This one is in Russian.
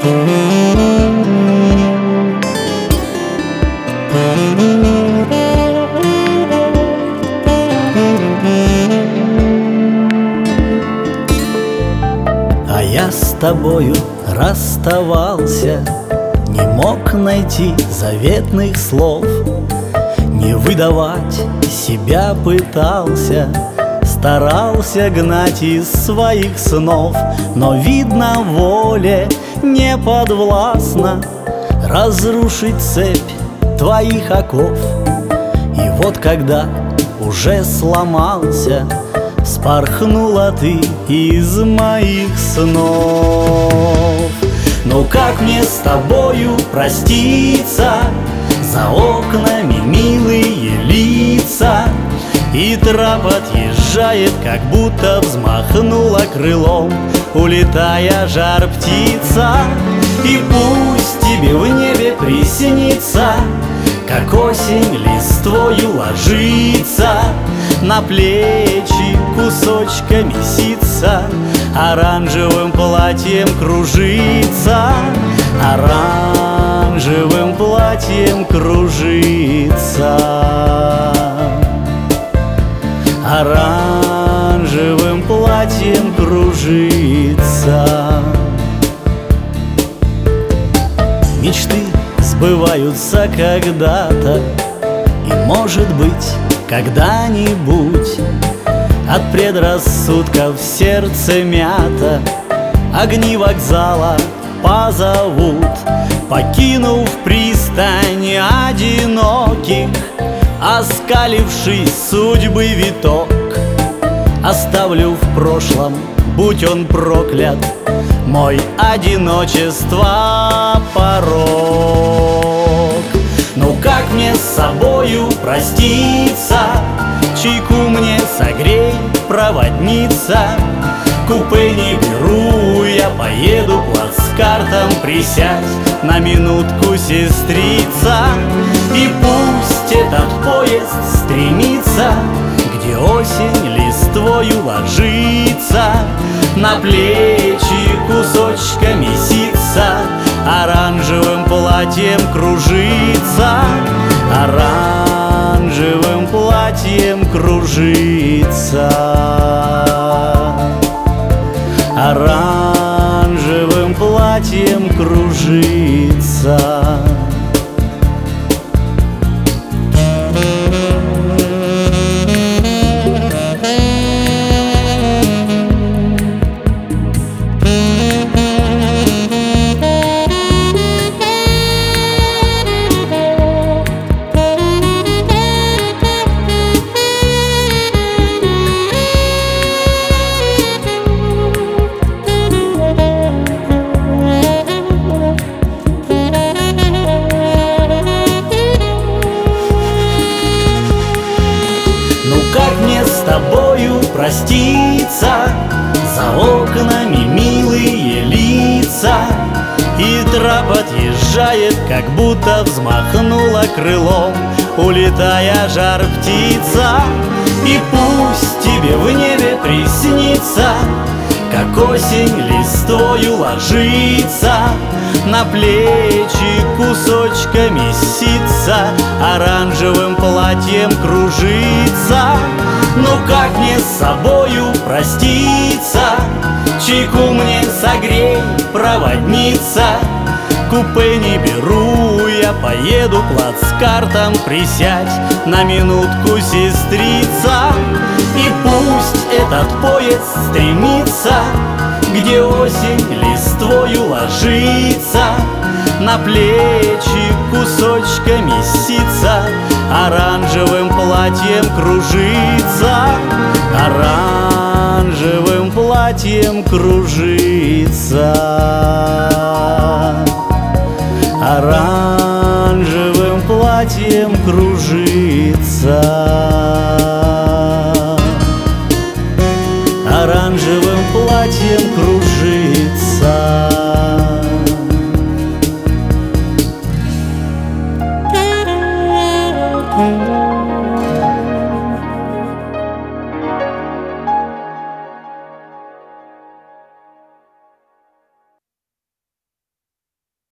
А я с тобою расставался, не мог найти заветных слов, не выдавать себя пытался, старался гнать из своих снов. Но, видно, воле не подвластно разрушить цепь твоих оков. И вот когда уже сломался, вспорхнула ты из моих снов. Ну как мне с тобою проститься? За окнами милые лица, и трап отъезжает, как будто взмахнула крылом, улетая жар-птица. И пусть тебе в небе приснится, как осень листвою ложится, на плечи кусочками ситца, оранжевым платьем кружится, оранжевым платьем кружится, оранжевым платьем кружится. Мечты сбываются когда-то, и, может быть, когда-нибудь от предрассудков сердце мято огни вокзала позовут. Покинув пристань одиноких, оскалившись судьбы виток, оставлю в прошлом, будь он проклят, мой одиночества порок. Ну как мне с собою проститься? Чайку мне согрей, проводница. Купе не беру, я поеду плацкартом, присядь на минутку, сестрица. И пусть этот поезд стремится, где осень листвою ложится, на плечи кусочками ситца, оранжевым платьем кружится, оранжевым платьем кружится, оранжевым платьем кружится. С тобою проститься, за окнами милые лица, и трап отъезжает, как будто взмахнула крылом, улетая жар-птица. И пусть тебе в небе приснится, как осень листвою ложится, на плечи кусочками ситца, оранжевым платьем кружится. Ну как мне с собою проститься? Чайку мне согрей, проводница. Купе не беру, я поеду плацкартом, присядь на минутку, сестрица. И пусть этот поезд стремится, где осень листвою ложится, на плечи кусочками ситца, оранжевым платьем кружится, оранжевым платьем кружится, оранжевым платьем кружится, оранжевым платьем кружится.